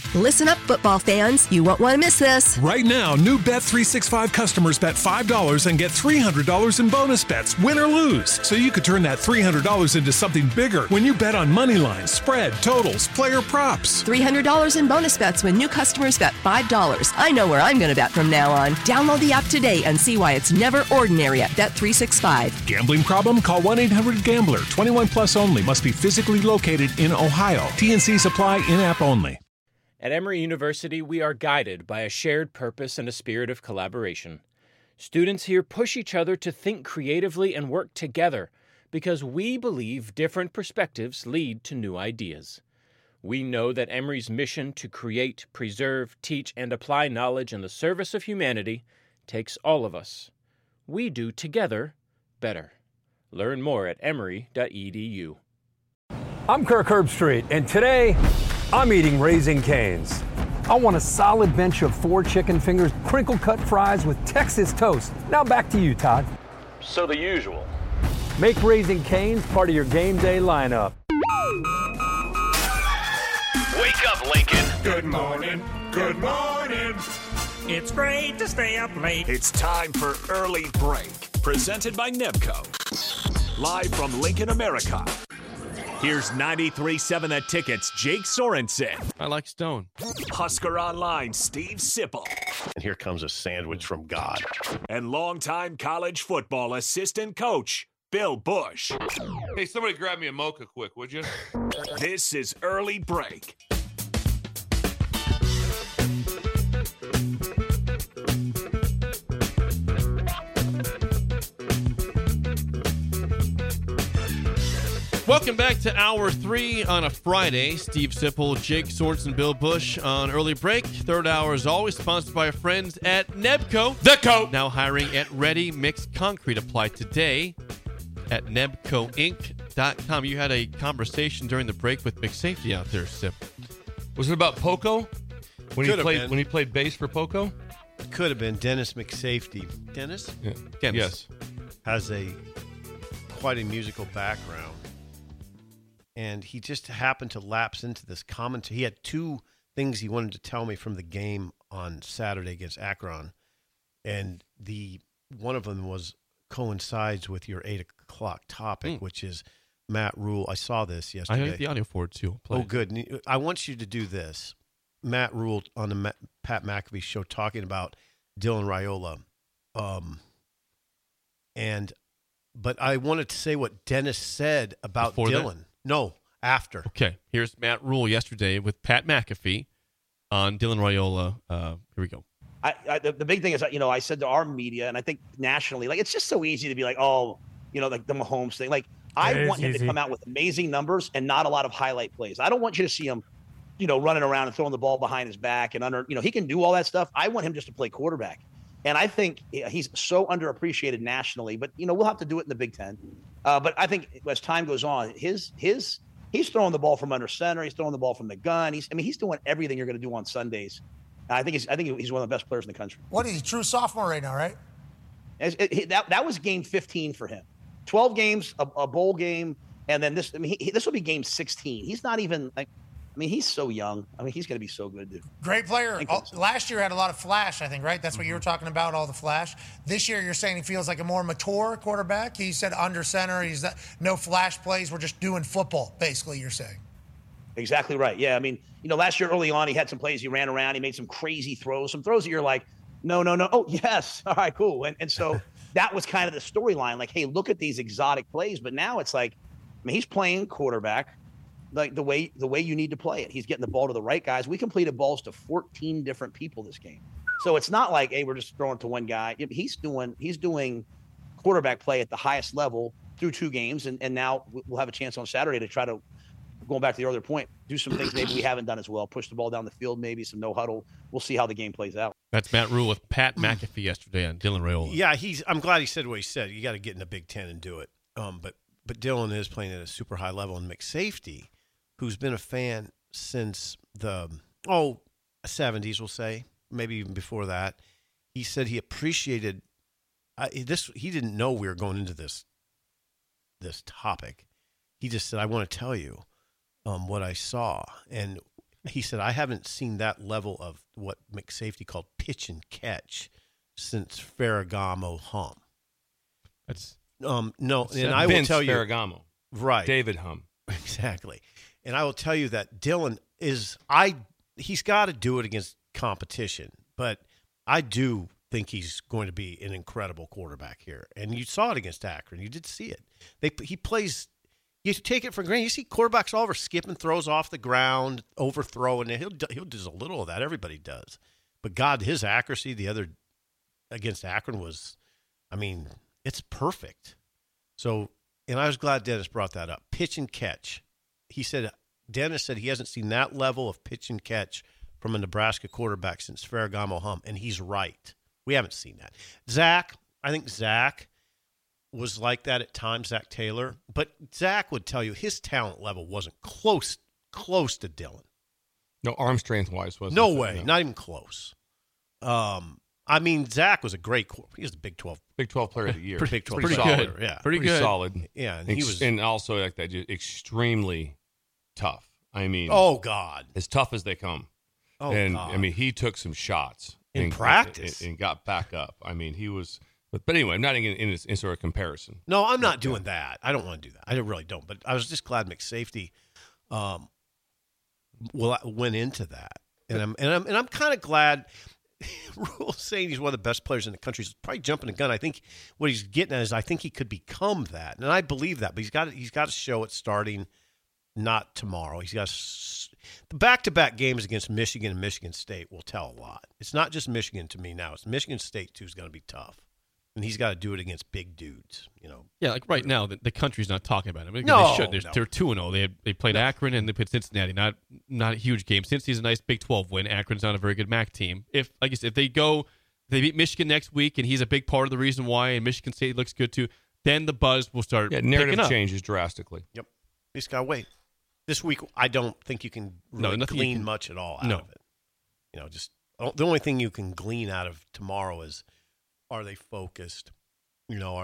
Listen up, football fans. You won't want to miss this. Right now, new Bet365 customers bet $5 and get $300 in bonus bets, win or lose. So you could turn that $300 into something bigger when you bet on money lines, spread, totals, player props. $300 in bonus bets when new customers bet $5. I know where I'm going to bet from now on. Download the app today and see why it's never ordinary at Bet365. Gambling problem? Call 1-800-GAMBLER. 21 plus only. Must be physically located in Ohio. T&Cs apply. In-app only. At Emory University, we are guided by a shared purpose and a spirit of collaboration. Students here push each other to think creatively and work together because we believe different perspectives lead to new ideas. We know that Emory's mission to create, preserve, teach, and apply knowledge in the service of humanity takes all of us. We do together better. Learn more at emory.edu. I'm Kirk Herbstreit, and today I'm eating Raising Cane's. I want a solid bench of 4 chicken fingers, crinkle-cut fries with Texas toast. Now back to you, Todd. So the usual. Make Raising Cane's part of your game day lineup. Wake up, Lincoln. Good morning. Good morning. It's great to stay up late. It's time for Early Break, presented by Nebco. Live from Lincoln, America. Here's 93.7 The Ticket's Jake Sorensen. I like Stone. Husker Online, Steve Sipple. And here comes a sandwich from God. And longtime college football assistant coach, Bill Bush. Hey, somebody grab me a mocha quick, would you? This is Early Break. Welcome back to Hour 3 on a Friday. Steve Sipple, Jake Sorensen, Bill Bush on Early Break. Third hour is always sponsored by our friends at Nebco. The coat. Now hiring at Ready Mix Concrete. Apply today at nebcoinc.com. You had a conversation during the break with McSafety out there, Sip. Was it about Poco? When he played bass for Poco? Could have been Dennis McSafety. Dennis? Yeah. Yes. Has quite a musical background. And he just happened to lapse into this commentary. He had 2 things he wanted to tell me from the game on Saturday against Akron. And one of them coincides with your 8 o'clock topic, which is Matt Rule. I saw this yesterday. I have the audio for it, too. Oh, good. I want you to do this. Matt Rule on the Pat McAfee show talking about Dylan Raiola. But I wanted to say what Dennis said about Before Dylan. That? No, after. Okay, here's Matt Rule yesterday with Pat McAfee on Dylan Raiola. Here we go. The big thing is, I said to our media, and I think nationally, it's just so easy to be like, like the Mahomes thing. I want him to come out with amazing numbers and not a lot of highlight plays. I don't want you to see him, running around and throwing the ball behind his back and under, he can do all that stuff. I want him just to play quarterback. And I think he's so underappreciated nationally, but we'll have to do it in the Big Ten. But I think as time goes on, he's throwing the ball from under center. He's throwing the ball from the gun. He's doing everything you're going to do on Sundays. I think he's one of the best players in the country. What is he? True sophomore right now, right? That was game 15 for him. 12 games, a bowl game, and then this. This will be game 16. He's not even he's so young. He's going to be so good, dude. Great player. Last year had a lot of flash, I think, right? That's what you were talking about, all the flash. This year you're saying he feels like a more mature quarterback. He said under center. No flash plays. We're just doing football, basically, you're saying. Exactly right. Yeah, last year early on he had some plays. He ran around. He made some crazy throws. Some throws that you're like, no. Oh, yes. All right, cool. And so that was kind of the storyline. Like, hey, look at these exotic plays. But now it's like, he's playing quarterback. Like the way you need to play it. He's getting the ball to the right guys. We completed balls to 14 different people this game. So it's not like, hey, we're just throwing it to one guy. He's doing quarterback play at the highest level through 2 games. And now we'll have a chance on Saturday to try to, going back to the earlier point, do some things maybe we haven't done as well. Push the ball down the field, maybe some no huddle. We'll see how the game plays out. That's Matt Rule with Pat McAfee yesterday on Dylan Raiola. Yeah, I'm glad he said what he said. You got to get in the Big Ten and do it. But Dylan is playing at a super high level. And McSafety, who's been a fan since the 70s, we'll say, maybe even before that, he said he appreciated this. He didn't know we were going into this topic. He just said, I want to tell you what I saw. And He said, I haven't seen that level of what McSafety called pitch and catch since Ferragamo Hum. That's no, and I Vince will tell you, Ferragamo, right? David Hum, exactly. And I will tell you that Dylan he's got to do it against competition, but I do think he's going to be an incredible quarterback here. And you saw it against Akron. You did see it. He plays. You take it for granted. You see quarterbacks all over skipping throws off the ground, overthrowing. He'll do a little of that. Everybody does. But God, his accuracy the other against Akron was, I mean, it's perfect. So, and I was glad Dennis brought that up. Pitch and catch. Dennis said he hasn't seen that level of pitch and catch from a Nebraska quarterback since Ferragamo Hum, and he's right. We haven't seen that. I think Zach was like that at times, Zach Taylor. But Zach would tell you his talent level wasn't close to Dylan. no arm strength-wise, wasn't No it? way, No. not even close. I mean, Zach was a great – he was the Big 12 player of the year. Big 12 pretty player, good. yeah. Pretty solid. Yeah, and and he was – and also like that, just extremely tough. I mean, oh, God. as tough as they come. Oh, and God. I mean, he took some shots In practice. and got back up. I mean, he was. But anyway, I'm not in sort of comparison. No, I'm not doing that. I don't want to do that. I really don't. But I was just glad McSafety went into that, and I'm kind of glad. Rule saying he's one of the best players in the country is probably jumping the gun. I think what he's getting at is I think he could become that, and I believe that. But he's got to show it starting not tomorrow. He's got the back-to-back games against Michigan and Michigan State will tell a lot. It's not just Michigan to me now. It's Michigan State too is going to be tough. And he's got to do it against big dudes, you know. Yeah, like right now, the country's not talking about him. No, they should. They're 2-0. They played Akron and they played Cincinnati. Not a huge game. Cincinnati's a nice Big 12 win. Akron's not a very good MAC team. If like I said, if they beat Michigan next week, and he's a big part of the reason why, and Michigan State looks good too, then the buzz will start. Yeah, picking narrative up. changes drastically. Yep. You just got to wait. This week, I don't think you can really glean much at all out of it. You know, just the only thing you can glean out of tomorrow is, are they focused? You know,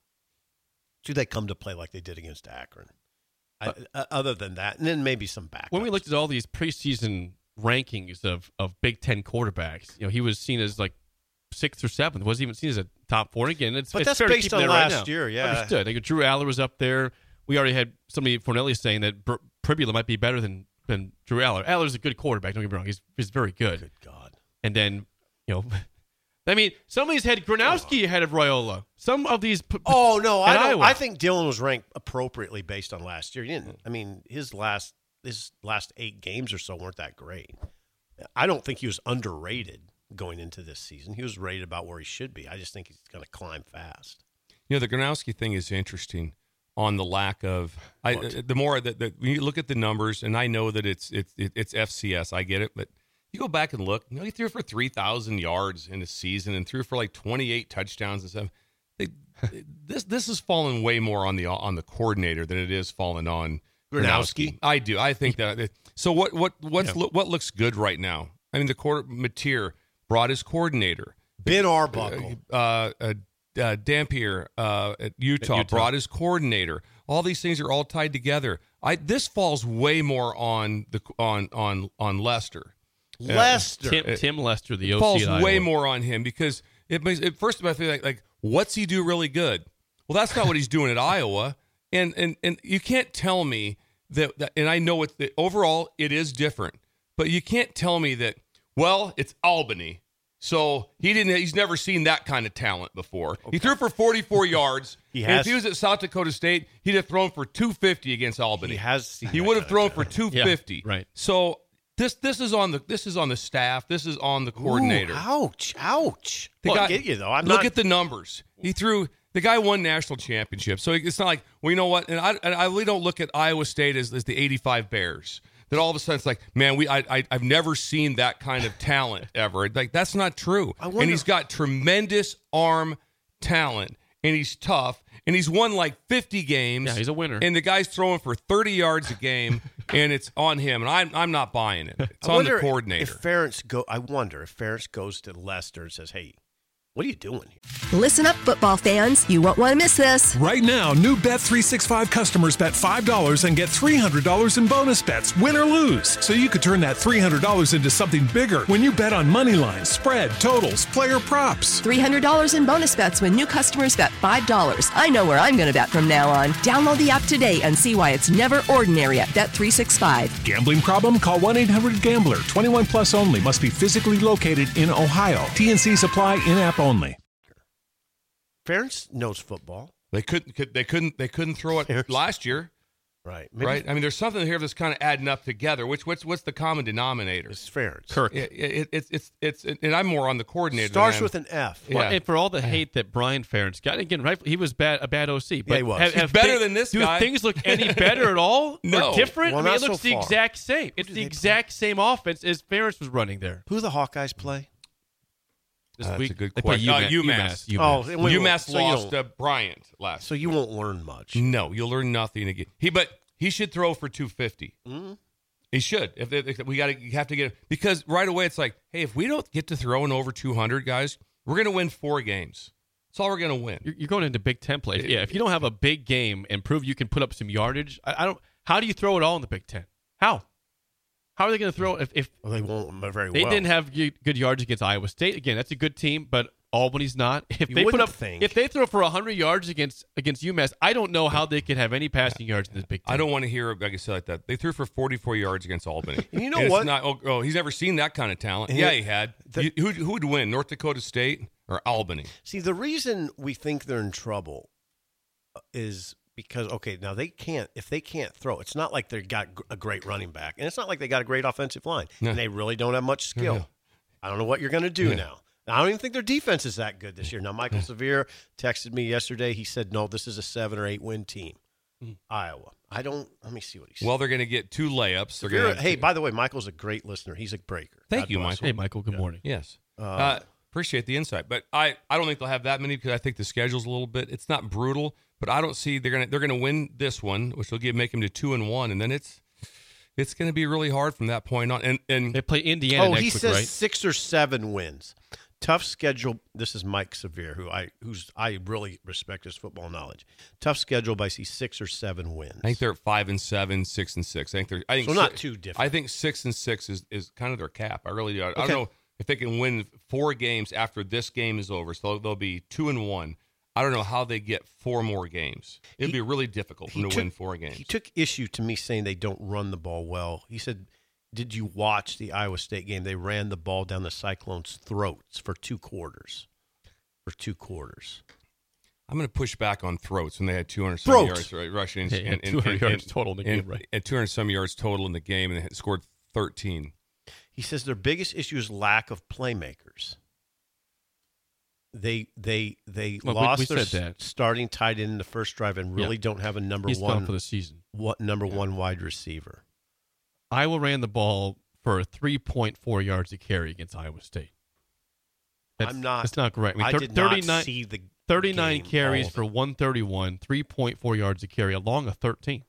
do they come to play like they did against Akron? Other than that, and then maybe some backups. When we looked at all these preseason rankings of Big Ten quarterbacks, you know, he was seen as like 6th or 7th. Wasn't even seen as a top 4. Again, it's that's fair to based keep on that right last now. year. Yeah, understood. Like Drew Aller was up there. We already had somebody Fornelli saying that Pribula might be better than Drew Aller. Aller's a good quarterback. Don't get me wrong. He's very good. Good God. And then, you know, I mean, some of these had Gronowski ahead of Raiola. Some of these. Oh no, I don't. Iowa. I think Dylan was ranked appropriately based on last year. He didn't. I mean, his last 8 games or so weren't that great. I don't think he was underrated going into this season. He was rated about where he should be. I just think he's going to climb fast. You know, the Gronowski thing is interesting on the lack of. The more that when you look at the numbers, and I know that it's FCS, I get it, but. You go back and look, you know, he threw for 3,000 yards in a season and threw for like 28 touchdowns and stuff. This has fallen way more on the coordinator than it is fallen on Gronowski. I do. I think that. So what looks good right now? I mean, the Mateer brought his coordinator. Ben Arbuckle. Dampier at Utah brought his coordinator. All these things are all tied together. This falls way more on Lester. Lester. Tim Lester, the OC falls at way Iowa. more on him because it makes it first of all I feel like what's he do really good? Well, that's not what he's doing at Iowa, and you can't tell me that and I know overall it is different, but you can't tell me that it's Albany, so he's never seen that kind of talent before. Okay. He threw for 44 yards. And if he was at South Dakota State, he'd have thrown for 250 against Albany. He would have thrown for 250. Yeah, right. So. This is on the staff. This is on the coordinator. Ooh, ouch! I get you though. Look at the numbers. The guy won national championships, so it's not like you know what. And I really don't look at Iowa State as the '85 Bears. That all of a sudden it's like, man, I've never seen that kind of talent ever. Like that's not true. And he's got tremendous arm talent, and he's tough, and he's won like 50 games. Yeah, he's a winner. And the guy's throwing for 30 yards a game. And it's on him, and I'm not buying it. It's on the coordinator. I wonder if Ferentz goes to Lester and says, "Hey, What are you doing here? Listen up, football fans. You won't want to miss this. Right now, new Bet365 customers bet $5 and get $300 in bonus bets, win or lose. So you could turn that $300 into something bigger when you bet on money lines, spread, totals, player props. $300 in bonus bets when new customers bet $5. I know where I'm going to bet from now on. Download the app today and see why it's never ordinary at Bet365. Gambling problem? Call 1-800-GAMBLER. 21 plus only. Must be physically located in Ohio. T&Cs apply. In-app only. Ferentz knows football. They couldn't throw it last year. Right. Right. I mean, there's something here that's kind of adding up together. What's the common denominator? It's Ferentz. Kirk. It's and I'm more on the coordinator. Starts with an F. Well, and for all the hate that Brian Ferentz got, again, right? He was a bad OC. But Yeah, he was. He's better than this guy. Do things look any better at all? No. Or different? Well, I mean, it not looks so the far. exact same. It's the exact same offense as Ferentz was running there. Who the Hawkeyes play? This That's week, a good they play question. UMass. Oh, UMass so you lost don't- Bryant last. So you won't learn much. No, you'll learn nothing again. He should throw for 250. Mm-hmm. He should. If you have to get because right away it's like, hey, if we don't get to throwing over 200 guys, we're going to win 4 games. That's all we're going to win. You're going into Big Ten play. Yeah, if you don't have a big game and prove you can put up some yardage, I don't. How do you throw it all in the Big Ten? How? How are they going to throw it if Well, they won't very well. they didn't have good yards against Iowa State? Again, that's a good team, but Albany's not. If You they put wouldn't up, think. if they throw for 100 yards against UMass, I don't know how they could have any passing yards in this Big Ten. I don't want to hear like I said like that. They threw for 44 yards against Albany. And you know and it's what? Not, he's never seen that kind of talent. And yeah, it- he had. the- Who would win, North Dakota State or Albany? See, the reason we think they're in trouble is because, now if they can't throw, it's not like they got a great running back, and it's not like they got a great offensive line, No. and they really don't have much skill. Yeah. I don't know what you're going to do Yeah. now. I don't even think their defense is that good this year. Now, Michael Severe texted me yesterday. He said, no, this is a 7 or 8 win team. Iowa. Let me see what he said. Well, they're going to get 2 layups. They're Severe, gonna, hey, by the way, Michael's a great listener. He's a breaker. Thank God you, bless Michael. Hey, Michael. Good morning. Yes. Appreciate the insight, but I don't think they'll have that many because I think the schedule's a little bit. It's not brutal, but I don't see they're gonna win this one, which will make them to 2-1, and then it's going to be really hard from that point on. And They play Indiana next he week, says right? 6 or 7 wins. Tough schedule. This is Mike Severe, who I really respect his football knowledge. Tough schedule, but I see 6 or 7 wins. I think they're at 5-7, 6-6. I think So not too different. I think 6-6 is kind of their cap. I really do. I don't know if they can win 4 games after this game is over. So they'll be 2-1. I don't know how they get 4 more games. It'd be really difficult for them to win 4 games. He took issue to me saying they don't run the ball well. He said, did you watch the Iowa State game? They ran the ball down the Cyclones' throats for 2 quarters. I'm going to push back on throats when they had 200 some Throat. yards rushing Yeah, 200 yards total in the game, right? And 200 some yards total in the game, and they had scored 13. He says their biggest issue is lack of playmakers. They Well, lost we their said that. starting tight end in the first drive and really don't have a He's gone for the season. number one wide receiver. Iowa ran the ball for 3.4 yards a carry against Iowa State. That's not correct. I did not see the 39 game, carries all of for 131, 3.4 yards a carry, along a 13.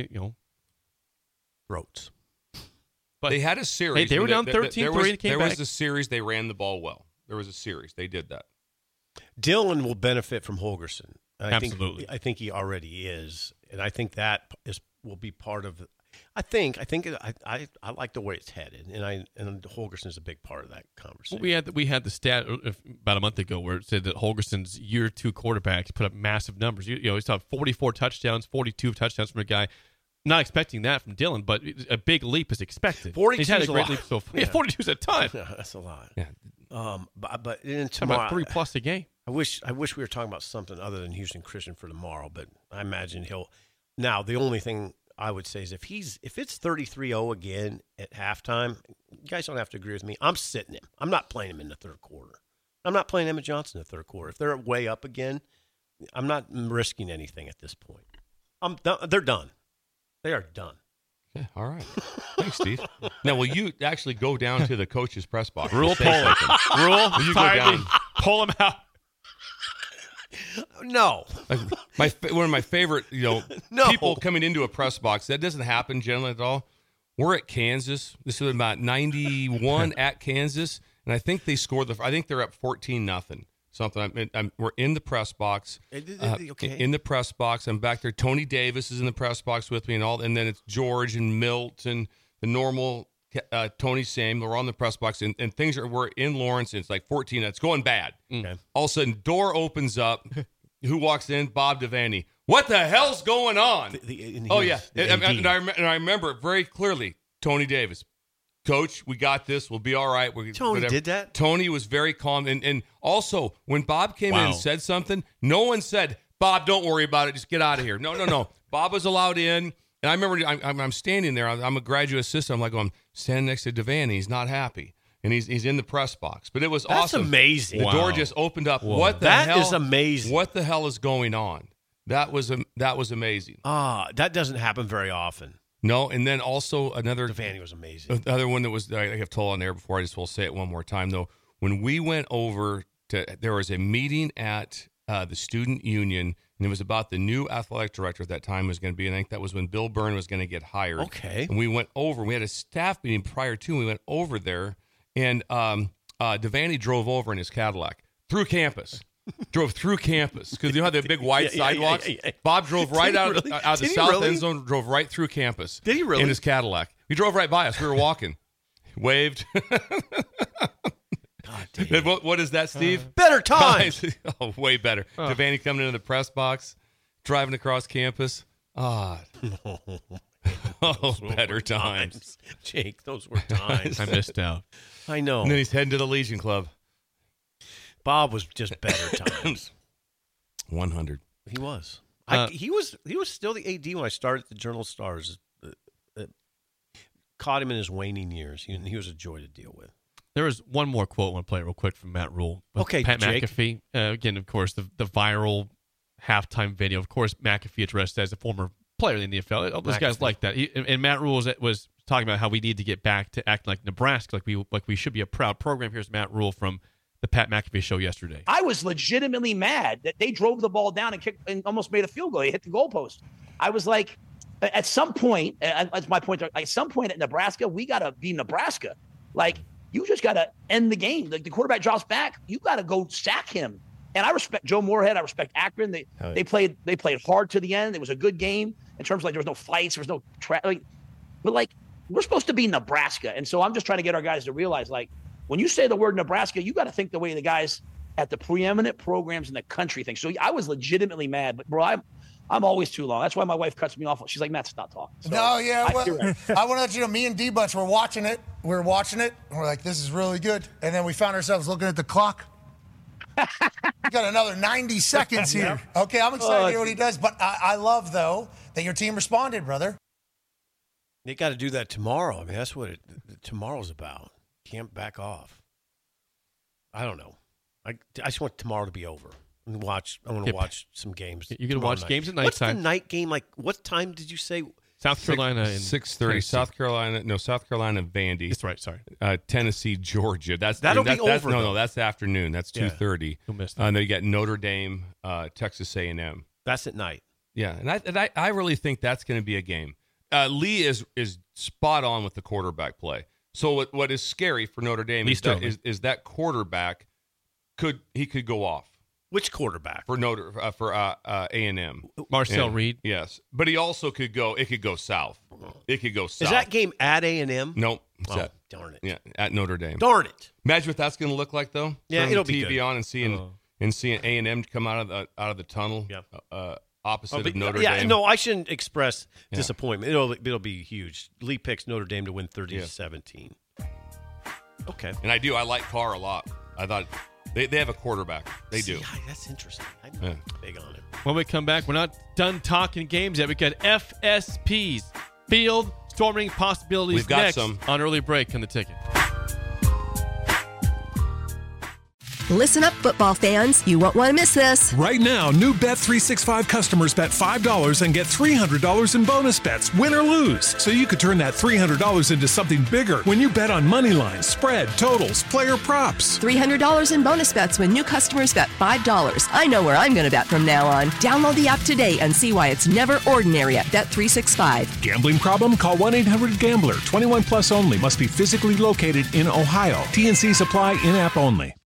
Throats. But they had a series. They were down 13-3 and came There back. was a series they ran the ball well. There was a series. They did that. Dylan will benefit from Holgerson. Absolutely. I think he already is, and I think that will be part of. I like the way it's headed, and Holgerson is a big part of that conversation. Well, we had the stat about a month ago where it said that Holgerson's year 2 quarterbacks put up massive numbers. You know, he saw 44 touchdowns, 42 touchdowns from a guy. Not expecting that from Dylan, but a big leap is expected. 42 He's had a is a great lot. leap so far. Yeah. 42 is a ton. Yeah, that's a lot. Yeah. But then How about tomorrow, 3+ a game? I wish we were talking about something other than Houston Christian for tomorrow, but I imagine he'll. Now, the only thing I would say is if it's 33-0 again at halftime, you guys don't have to agree with me. I'm sitting him. I'm not playing him in the third quarter. I'm not playing Emmett Johnson in the third quarter. If they're way up again, I'm not risking anything at this point. They're done. They are done. Yeah, all right. Thanks, Steve. Now, will you actually go down to the coach's press box? Rule pull him. Rule. Will you go down? Pull him out. No. One of my favorite, No. people coming into a press box. That doesn't happen generally at all. We're at Kansas. This is about 91 at Kansas, and I think they scored I think they're up 14-0. something. We're in the press box. Okay. In the press box. I'm back there. Tony Davis is in the press box with me, and then it's George and Milt and the normal Tony Sam. We're on the press box, and things we're in Lawrence. And it's like 14. It's going bad. Okay. All of a sudden, door opens up. Who walks in? Bob Devaney. What the hell's going on? And I remember it very clearly. Tony Davis. Coach, we got this. We'll be all right. Tony did that? Tony was very calm. And also, when Bob came in and said something, no one said, Bob, don't worry about it. Just get out of here. No. Bob was allowed in. And I remember I'm standing there. I'm a graduate assistant. I'm standing next to Devaney. He's not happy. And he's in the press box. But it was awesome. That's amazing. The door just opened up. Whoa. That is amazing. What the hell is going on? That was amazing. That doesn't happen very often. No, and then also another. Devaney was amazing. Another one that was, I have told on air before, I just will say it one more time, though. When we went over there was a meeting at the student union, and it was about the new athletic director at that time was going to be, and I think that was when Bill Byrne was going to get hired. Okay. And we went over, we had a staff meeting prior to, and we went over there, and Devaney drove over in his Cadillac through campus. Drove through campus because you know how the big wide sidewalks. Yeah. Bob drove right out of the south end zone, drove right through campus. Did he really? In his Cadillac. He drove right by us. We were walking, waved. God damn. What is that, Steve? Better times. Oh, way better. Devaney coming into the press box, driving across campus. Better times. Jake, those were times. I missed out. I know. And then he's heading to the Legion Club. Bob was just better times. 100. He was. He was still the AD when I started at the Journal-Stars. Caught him in his waning years. He was a joy to deal with. There was one more quote I want to play real quick from Matt Rule. Okay, Pat Jake. McAfee. Again, of course, the viral halftime video. Of course, McAfee addressed as a former player in the NFL. All those guys like that. And Matt Rule was talking about how we need to get back to acting like Nebraska, like we should be a proud program. Here's Matt Rule from the Pat McAfee show yesterday. I was legitimately mad that they drove the ball down and kicked and almost made a field goal. They hit the goalpost. I was like, at some point, that's my point. At some point at Nebraska, we got to be Nebraska. Like, you just got to end the game. Like, the quarterback drops back, you got to go sack him. And I respect Joe Moorhead. I respect Akron. They played hard to the end. It was a good game in terms of, like, there was no fights, there was no but like, we're supposed to be Nebraska. And so I'm just trying to get our guys to realize, like, when you say the word Nebraska, you got to think the way the guys at the preeminent programs in the country think. So I was legitimately mad, but bro, I'm always too long. That's why my wife cuts me off. She's like, Matt, stop talking. So, no, yeah. I want to let you know, me and D-Bunch were watching it. And we're like, this is really good. And then we found ourselves looking at the clock. We got another 90 seconds here. Okay, I'm excited to hear what he does. But I love, though, that your team responded, brother. They got to do that tomorrow. I mean, that's what tomorrow's about. Can't back off. I don't know. I just want tomorrow to be over. I want to watch some games. You're going to watch games at nighttime. What's the night game like? What time did you say? South Carolina and 6:30. South Carolina Vandy. That's right. Sorry. Tennessee, Georgia. That'll be over. No, that's the afternoon. That's 2:30. You'll miss that. Then you got Notre Dame, Texas A&M. That's at night. Yeah, and I really think that's going to be a game. Lee is spot on with the quarterback play. So what is scary for Notre Dame is that quarterback could go off. Which quarterback? For A&M. Marcel Reed. Yes. But he also could go south. It could go south. Is that game at A&M? Nope. Darn it. Yeah, at Notre Dame. Darn it. Imagine what that's going to look like, though. Yeah, turning it'll be TV good. On and seeing A&M come out of the tunnel. Yeah. Opposite of Notre Dame. Yeah, no, I shouldn't express disappointment. It'll be huge. Lee picks Notre Dame to win 30-17. Okay. And I like Carr a lot. I thought they have a quarterback. They do. That's interesting. I'm big on it. When we come back, we're not done talking games yet. We got FSPs, Field Storming Possibilities. We've got next some on Early Break on the Ticket. Listen up, football fans. You won't want to miss this. Right now, new Bet365 customers bet $5 and get $300 in bonus bets, win or lose. So you could turn that $300 into something bigger when you bet on money lines, spread, totals, player props. $300 in bonus bets when new customers bet $5. I know where I'm going to bet from now on. Download the app today and see why it's never ordinary at Bet365. Gambling problem? Call 1-800-GAMBLER. 21 plus only. Must be physically located in Ohio. T&Cs apply in-app only.